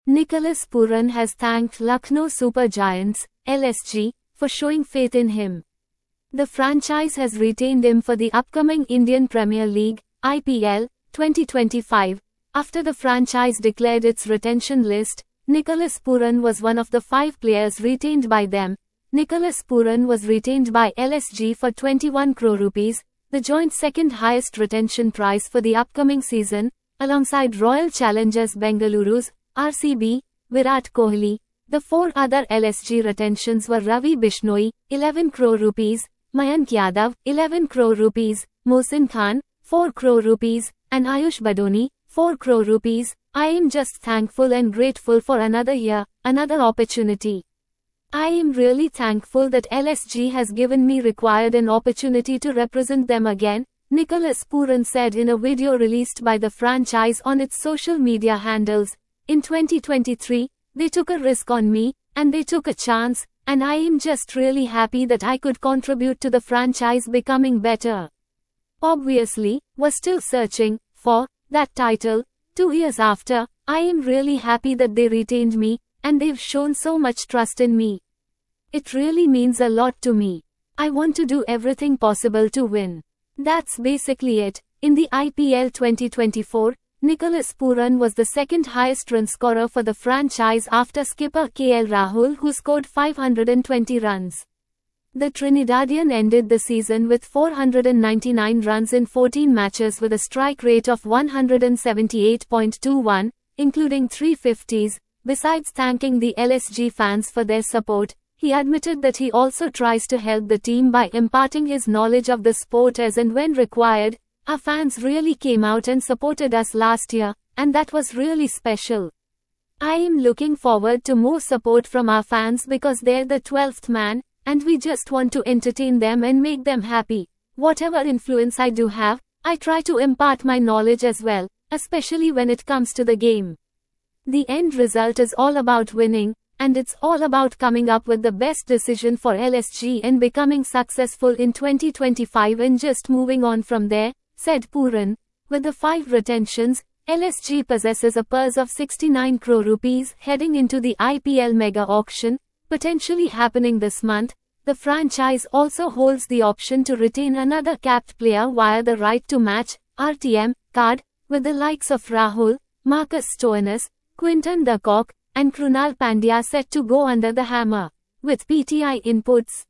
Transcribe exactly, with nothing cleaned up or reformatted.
Nicholas Pooran has thanked Lucknow Super Giants, L S G, for showing faith in him. The franchise has retained him for the upcoming Indian Premier League, I P L, twenty twenty-five. After the franchise declared its retention list, Nicholas Pooran was one of the five players retained by them. Nicholas Pooran was retained by L S G for twenty-one crore rupees, the joint second highest retention price for the upcoming season, alongside Royal Challengers Bengaluru's R C B, Virat Kohli. The four other L S G retentions were Ravi Bishnoi, eleven crore rupees, Mayank Yadav, eleven crore rupees, Mohsin Khan, four crore rupees, and Ayush Badoni, four crore rupees. I am just thankful and grateful for another year, another opportunity. I am really thankful that L S G has given me required an opportunity to represent them again, Nicholas Pooran said in a video released by the franchise on its social media handles. In twenty twenty-three, they took a risk on me, and they took a chance, and I am just really happy that I could contribute to the franchise becoming better. Obviously, we're still searching for that title. Two years after, I am really happy that they retained me, and they've shown so much trust in me. It really means a lot to me. I want to do everything possible to win. That's basically it. In the I P L twenty twenty-four, Nicholas Pooran was the second highest run scorer for the franchise after skipper K L Rahul, who scored five hundred twenty runs. The Trinidadian ended the season with four hundred ninety-nine runs in fourteen matches with a strike rate of one hundred seventy-eight point two one, including three fifties. Besides thanking the L S G fans for their support, he admitted that he also tries to help the team by imparting his knowledge of the sport as and when required. Our fans really came out and supported us last year, and that was really special. I am looking forward to more support from our fans because they're the twelfth man, and we just want to entertain them and make them happy. Whatever influence I do have, I try to impart my knowledge as well, especially when it comes to the game. The end result is all about winning, and it's all about coming up with the best decision for L S G and becoming successful in twenty twenty-five and just moving on from there, said Pooran. With the five retentions, L S G possesses a purse of sixty-nine crore rupees heading into the I P L mega auction, potentially happening this month. The franchise also holds the option to retain another capped player via the right to match R T M card, with the likes of Rahul, Marcus Stoinis, Quinton de Kock, and Krunal Pandya set to go under the hammer. With P T I inputs,